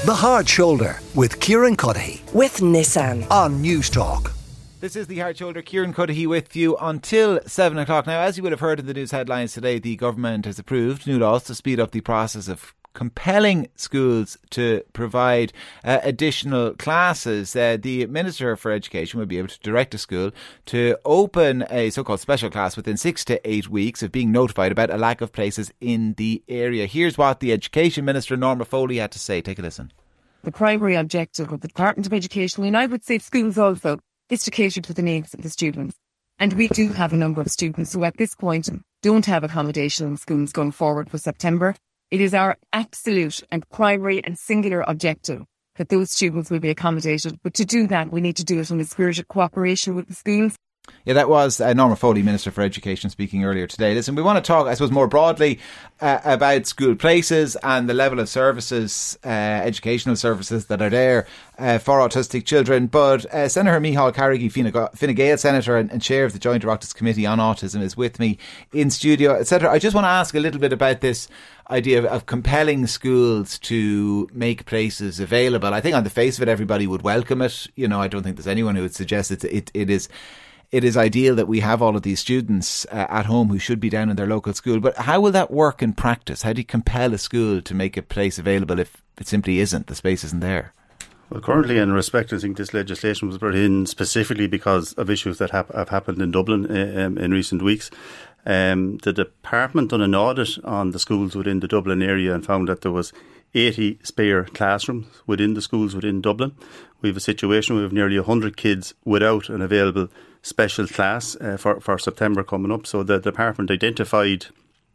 The Hard Shoulder with Kieran Cuddihy with Nissan on News Talk. This is The Hard Shoulder. Kieran Cuddihy with you until 7 o'clock. Now, as you would have heard in the news headlines today, the government has approved new laws to speed up the process of compelling schools to provide additional classes. The Minister for Education will be able to direct a school to open a so-called special class within 6 to 8 weeks of being notified about a lack of places in the area. Here's what the Education Minister, Norma Foley, had to say. Take a listen. The primary objective of the Department of Education, and I would say schools also, is to cater to the needs of the students. And we do have a number of students who at this point don't have accommodation in schools going forward for September. It is our absolute and primary and singular objective that those students will be accommodated. But to do that, we need to do it in a spirit of cooperation with the schools. Yeah, that was Norma Foley, Minister for Education, speaking earlier today. Listen, we want to talk, I suppose, more broadly about school places and the level of services, educational services that are there for autistic children. But Senator Micheál Carrigy, Fine Gael Senator and Chair of the Joint Oireachtas Committee on Autism, is with me in studio, etc. I just want to ask a little bit about this idea of compelling schools to make places available. I think on the face of it, everybody would welcome it. You know, I don't think there's anyone who would suggest it is ideal that we have all of these students at home who should be down in their local school. But how will that work in practice? How do you compel a school to make a place available if it simply isn't, the space isn't there? Well, currently, in respect, I think this legislation was brought in specifically because of issues that have happened in Dublin in recent weeks. The department done an audit on the schools within the Dublin area and found that there was 80 spare classrooms within the schools within Dublin. We have a situation where we have nearly 100 kids without an available special class for September coming up. So the department identified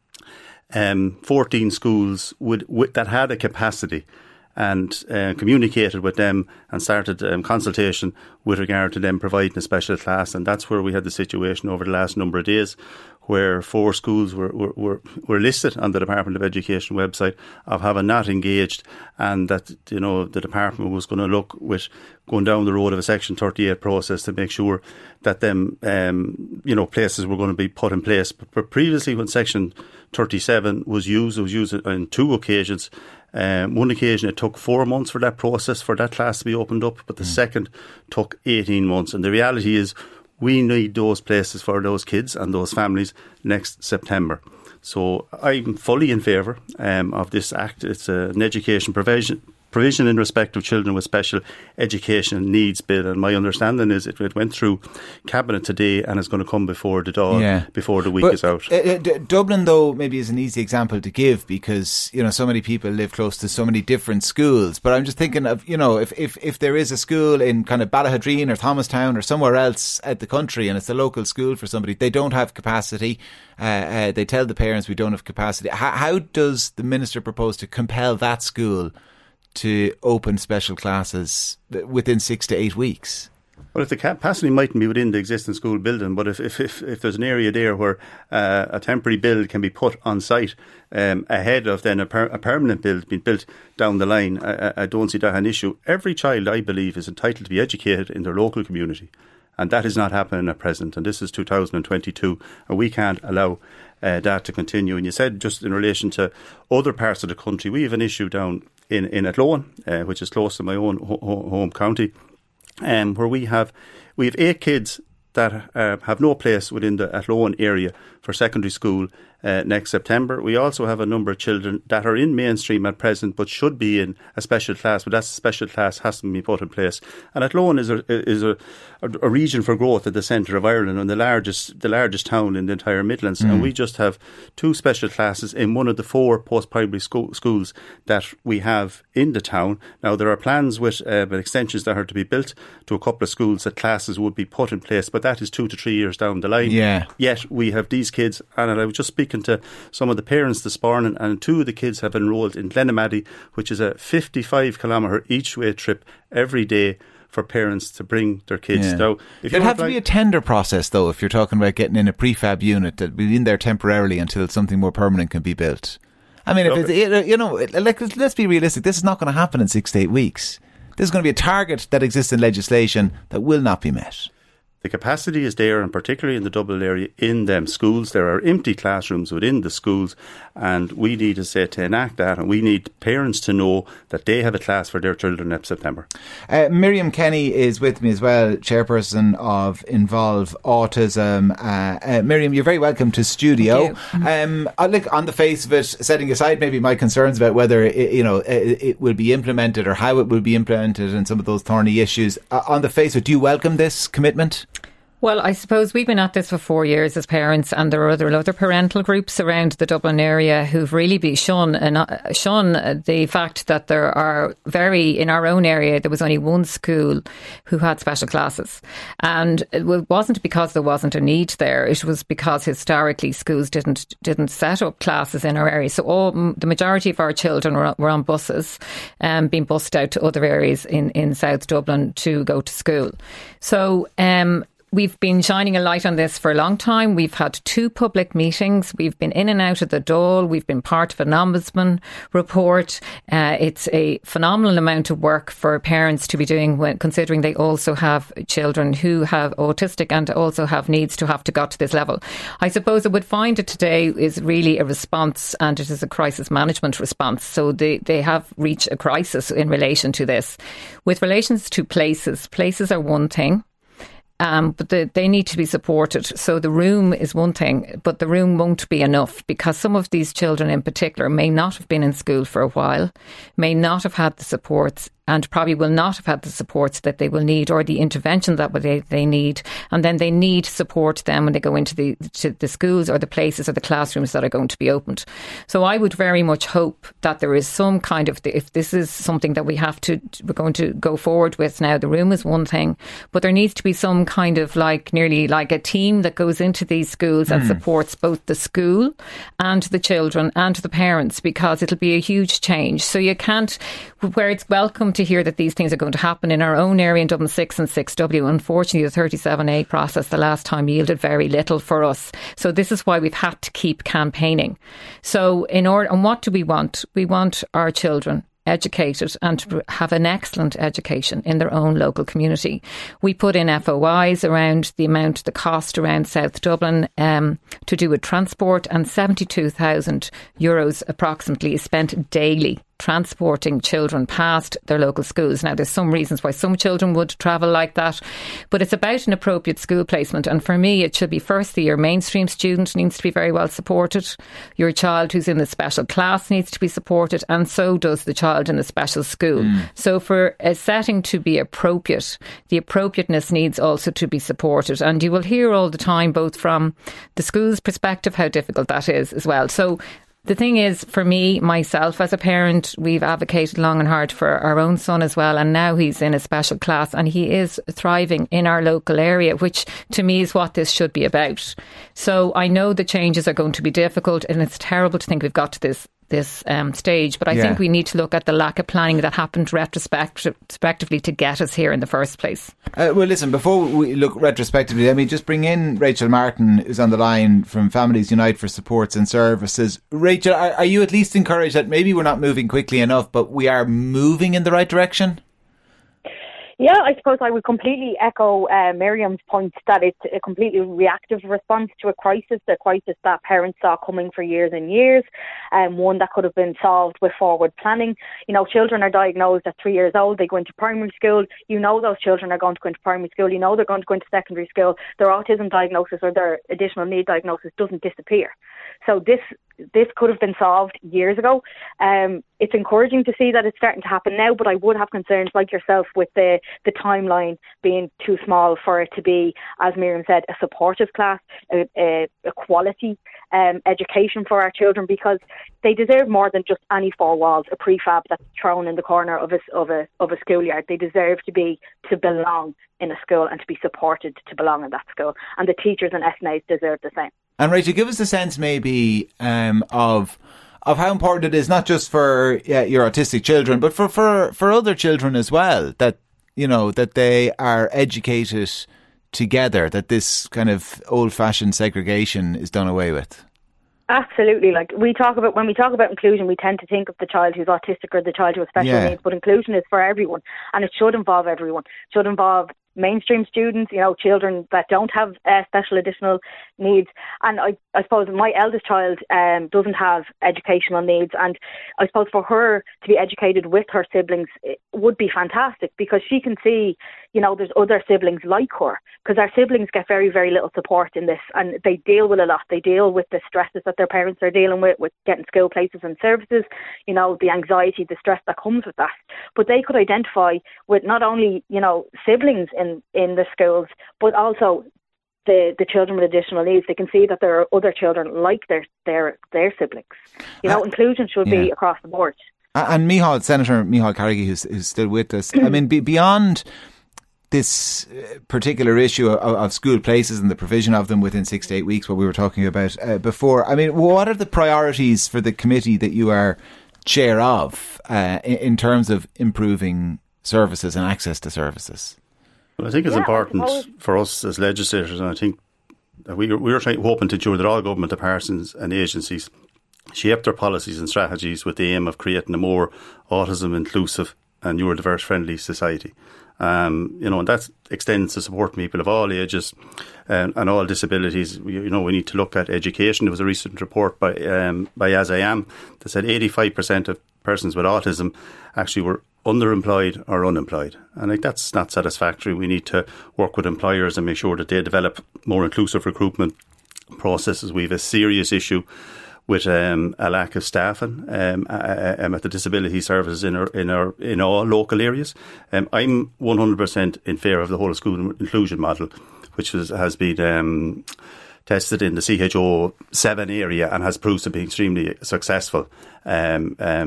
14 schools that had a capacity and communicated with them and started consultation with regard to them providing a special class. And that's where we had the situation over the last number of days where 4 schools were listed on the Department of Education website of having not engaged, and that, you know, the department was going to look with going down the road of a Section 38 process to make sure that them, places were going to be put in place. But previously, when Section 37 was used, it was used on 2 occasions. One occasion it took 4 months for that process, for that class to be opened up, but the second took 18 months. And the reality is we need those places for those kids and those families next September. So I'm fully in favour of this act. It's an education provision in respect of children with special education needs bill, and my understanding is it went through Cabinet today and is going to come before the Dáil before the week is out. Dublin, though, maybe is an easy example to give because, you know, so many people live close to so many different schools. But I'm just thinking of, you know, if there is a school in kind of Ballahadreen or Thomastown or somewhere else at the country and it's a local school for somebody, they don't have capacity. They tell the parents we don't have capacity. How does the Minister propose to compel that school to open special classes within 6 to 8 weeks? Well, if the capacity mightn't be within the existing school building, but if there's an area there where a temporary build can be put on site ahead of then a permanent build being built down the line, I don't see that an issue. Every child, I believe, is entitled to be educated in their local community, and that is not happening at present. And this is 2022, and we can't allow that to continue. And you said just in relation to other parts of the country, we have an issue down in Athlone, which is close to my own home county, where we have 8 kids that have no place within the Athlone area for secondary school next September. We also have a number of children that are in mainstream at present but should be in a special class, but that special class hasn't been put in place. And Athlone is a region for growth at the centre of Ireland and the largest town in the entire Midlands. And we just have 2 special classes in one of the 4 post-primary schools that we have in the town. Now, there are plans with extensions that are to be built to a couple of schools that classes would be put in place, but that is 2 to 3 years down the line. Yeah. Yet we have these kids, and I was just speaking to some of the parents this morning, and 2 of the kids have enrolled in Glenamaddy, which is a 55-kilometre each-way trip every day for parents to bring their kids. Yeah. Now, there'd have to be a tender process, though, if you're talking about getting in a prefab unit that will be in there temporarily until something more permanent can be built. I mean, let's be realistic. This is not going to happen in 6 to 8 weeks. This is going to be a target that exists in legislation that will not be met. The capacity is there, and particularly in the Dublin area, in them schools, there are empty classrooms within the schools, and we need to enact that, and we need parents to know that they have a class for their children next September. Miriam Kenny is with me as well, chairperson of Involve Autism. Miriam, you're very welcome to studio. Look, on the face of it, setting aside maybe my concerns about whether it will be implemented or how it will be implemented and some of those thorny issues, on the face of it, do you welcome this commitment? Well, I suppose we've been at this for 4 years as parents, and there are other parental groups around the Dublin area who've really shown the fact that there are in our own area, there was only one school who had special classes. And it wasn't because there wasn't a need there. It was because historically schools didn't set up classes in our area. So the majority of our children were on buses, being bussed out to other areas in South Dublin to go to school. So, we've been shining a light on this for a long time. We've had 2 public meetings. We've been in and out of the Dáil. We've been part of an ombudsman report. It's a phenomenal amount of work for parents to be doing considering they also have children who have autistic and also have needs to have to go to this level. I suppose I would find it today is really a response, and it is a crisis management response. So they have reached a crisis in relation to this. With relations to places are one thing. But they need to be supported. So the room is one thing, but the room won't be enough, because some of these children in particular may not have been in school for a while, may not have had the supports, and probably will not have had the supports that they will need, or the intervention that they need. And then they need support then when they go into the schools or the places or the classrooms that are going to be opened. So I would very much hope that there is some kind of, if this is something that we're going to go forward with now, the room is one thing, but there needs to be some kind of nearly like a team that goes into these schools and supports both the school and the children and the parents, because it'll be a huge change. So you can't, where it's welcome to hear that these things are going to happen in our own area in Dublin 6 and 6W. Unfortunately, the 37A process the last time yielded very little for us. So this is why we've had to keep campaigning. So and what do we want? We want our children educated and to have an excellent education in their own local community. We put in FOIs around the cost around South Dublin to do with transport, and €72,000 approximately is spent daily transporting children past their local schools. Now, there's some reasons why some children would travel like that, but it's about an appropriate school placement. And for me, it should be firstly, your mainstream student needs to be very well supported. Your child who's in the special class needs to be supported, and so does the child in the special school. So for a setting to be appropriate, the appropriateness needs also to be supported. And you will hear all the time, both from the school's perspective, how difficult that is as well. So the thing is, for me, myself as a parent, we've advocated long and hard for our own son as well. And now he's in a special class and he is thriving in our local area, which to me is what this should be about. So I know the changes are going to be difficult, and it's terrible to think we've got to this stage, but I think we need to look at the lack of planning that happened retrospectively to get us here in the first place. Well, listen, before we look retrospectively, let me just bring in Rachel Martin, who's on the line from Families Unite for Supports and Services. Rachel, are you at least encouraged that maybe we're not moving quickly enough, but we are moving in the right direction? Yeah, I suppose I would completely echo Miriam's point that it's a completely reactive response to a crisis that parents saw coming for years and years, one that could have been solved with forward planning. You know, children are diagnosed at 3 years old, they go into primary school. You know those children are going to go into primary school, you know they're going to go into secondary school. Their autism diagnosis or their additional need diagnosis doesn't disappear. So this could have been solved years ago. It's encouraging to see that it's starting to happen now, but I would have concerns like yourself with the timeline being too small for it to be, as Miriam said, a supportive class, a quality education for our children, because they deserve more than just any four walls, a prefab that's thrown in the corner of a schoolyard. They deserve to belong in a school and to be supported to belong in that school. And the teachers and SNAs deserve the same. And Rachel, give us a sense maybe of how important it is, not just for your autistic children, but for other children as well, that, you know, that they are educated together, that this kind of old-fashioned segregation is done away with. Absolutely. Like when we talk about inclusion, we tend to think of the child who's autistic or the child who has special needs, but inclusion is for everyone, and it should involve everyone. It should involve mainstream students, children that don't have special additional needs. And I suppose my eldest child doesn't have educational needs, and I suppose for her to be educated with her siblings it would be fantastic, because she can see, there's other siblings like her, because our siblings get very, very little support in this, and they deal with a lot. They deal with the stresses that their parents are dealing with getting school places and services, the anxiety, the stress that comes with that. But they could identify with not only, siblings in the schools, but also the children with additional needs. They can see that there are other children like their siblings. Inclusion should be across the board. And Senator Micheál Carrigy, who's still with us, I mean, beyond this particular issue of school places and the provision of them within 6 to 8 weeks, what we were talking about before, I mean, what are the priorities for the committee that you are chair of in terms of improving services and access to services? Well, I think it's important for us as legislators, and I think that we were hoping to ensure that all government departments and agencies shape their policies and strategies with the aim of creating a more autism inclusive and neurodiverse friendly society. And that extends to support people of all ages and all disabilities. We need to look at education. There was a recent report by As I Am that said 85% of persons with autism actually were underemployed or unemployed. And that's not satisfactory. We need to work with employers and make sure that they develop more inclusive recruitment processes. We have a serious issue with a lack of staffing at the disability services in all local areas. I'm 100% in favour of the whole of school inclusion model, which has been tested in the CHO7 area and has proved to be extremely successful there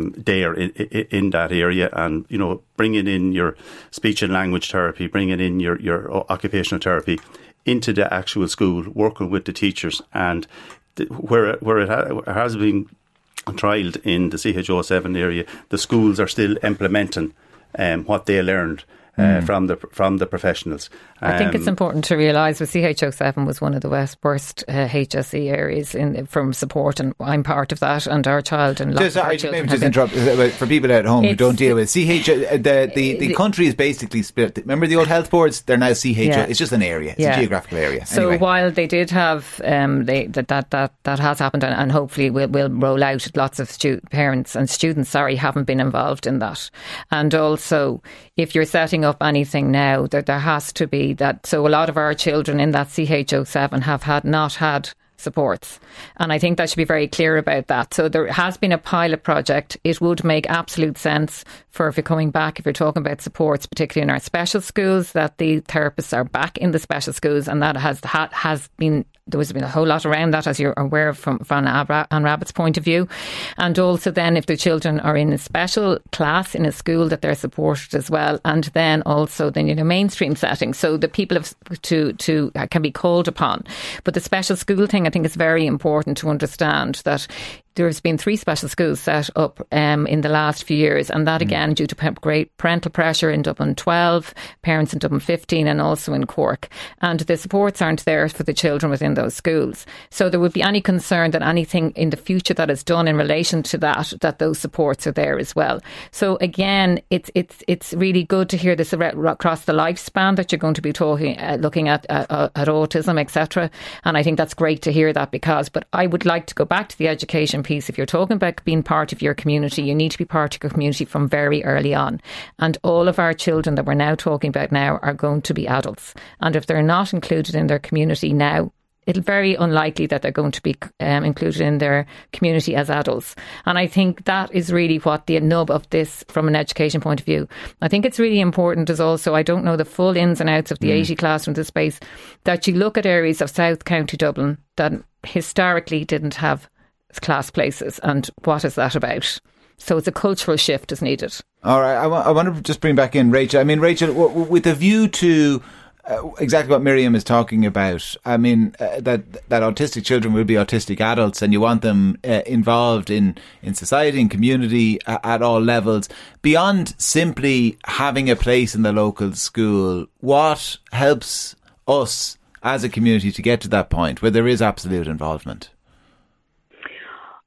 in that area. And bringing in your speech and language therapy, bringing in your occupational therapy into the actual school, working with the teachers, and where it has been trialled in the CHO7 area, the schools are still implementing what they learned from the professionals. I think it's important to realise that CHO7 was one of the worst HSE areas from support, and I'm part of that, and our child and lots of our children. Just interrupt for people at home who don't deal with the country is basically split. Remember the old health boards? They're now CHO. Yeah. It's just an area. It's a geographical area. So anyway, while they did have that has happened, and hopefully will roll out. Lots of parents and students, haven't been involved in that, and also if you're setting up anything now, there has to be that. So a lot of our children in that CHO7 have not had supports, and I think that should be very clear about that. So there has been a pilot project. It would make absolute sense if you're coming back, if you're talking about supports, particularly in our special schools, that the therapists are back in the special schools, and that has been. There's been a whole lot around that, as you're aware of from Anne Rabbitt's point of view. And also then if the children are in a special class in a school, that they're supported as well. And then also in a mainstream setting, so that people can be called upon. But the special school thing, I think is very important to understand that there's been 3 special schools set up in the last few years, and that again due to great parental pressure in Dublin 12, parents in Dublin 15, and also in Cork. And the supports aren't there for the children within those schools. So there would be any concern that anything in the future that is done in relation to that those supports are there as well. So again, it's really good to hear this across the lifespan that you're going to be looking at autism, etc. And I think that's great to hear that, but I would like to go back to the education piece. If you're talking about being part of your community, you need to be part of your community from very early on. And all of our children that we're now talking about now are going to be adults. And if they're not included in their community now, it's very unlikely that they're going to be included in their community as adults. And I think that is really what the nub of this from an education point of view. I think it's really important is also, I don't know the full ins and outs of the 80 classrooms in space, that you look at areas of South County Dublin that historically didn't have class places, and what is that about? So it's a cultural shift is needed. All right, I want to just bring back in Rachel. I mean, Rachel, with a view to exactly what Miriam is talking about, I mean, that autistic children will be autistic adults, and you want them involved in society and community at all levels. Beyond simply having a place in the local school, what helps us as a community to get to that point where there is absolute involvement?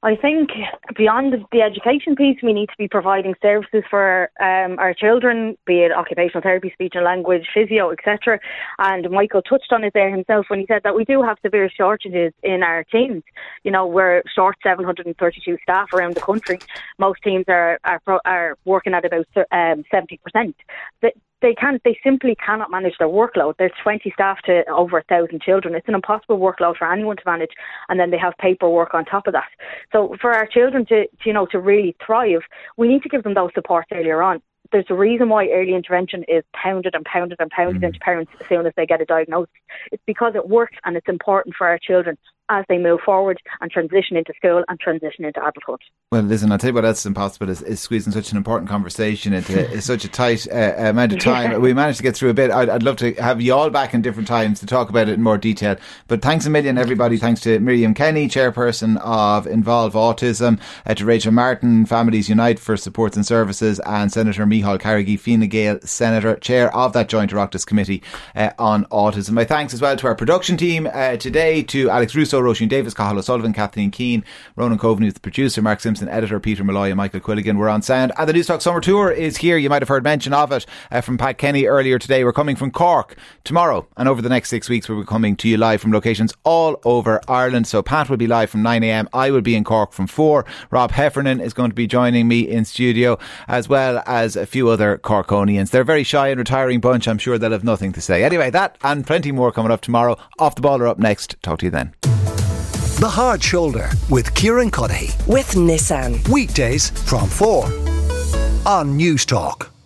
I think beyond the education piece, we need to be providing services for our children, be it occupational therapy, speech and language, physio, etc. And Michael touched on it there himself when he said that we do have severe shortages in our teams. You know, we're short 732 staff around the country. Most teams are working at about 70%. They simply cannot manage their workload. There's 20 staff to over 1,000 children. It's an impossible workload for anyone to manage, and then they have paperwork on top of that. So for our children to really thrive, we need to give them those supports earlier on. There's a reason why early intervention is pounded and pounded and pounded into parents as soon as they get a diagnosis. It's because it works, and it's important for our children as they move forward and transition into school and transition into adulthood. Well, listen, I'll tell you what else is impossible is squeezing such an important conversation into such a tight amount of time. Yeah. We managed to get through a bit. I'd love to have you all back in different times to talk about it in more detail. But thanks a million, everybody. Thanks to Miriam Kenny, chairperson of Involve Autism, to Rachel Martin, Families Unite for Supports and Services, and Senator Micheál Carrigy, Fine Gael Senator, chair of that joint Oireachtas committee on autism. My thanks as well to our production team today, to Alex Russo, Roisin Davis, Cathal O'Sullivan, Kathleen Keane, Ronan Coveney, who's the producer, Mark Simpson, editor, Peter Malloy and Michael Quilligan were on sound. And the Newstalk Summer Tour is here. You might have heard mention of it from Pat Kenny earlier today. We're coming from Cork tomorrow, and over the next 6 weeks we'll be coming to you live from locations all over Ireland. So Pat will be live from 9 a.m. I will be in Cork from 4. Rob Heffernan is going to be joining me in studio, as well as a few other Corkonians. They're a very shy and retiring bunch. I'm sure they'll have nothing to say. Anyway, that and plenty more coming up tomorrow. Off the Ball are up next. Talk to you then. The Hard Shoulder with Kieran Cuddihy. With Nissan. Weekdays from 4 on Newstalk.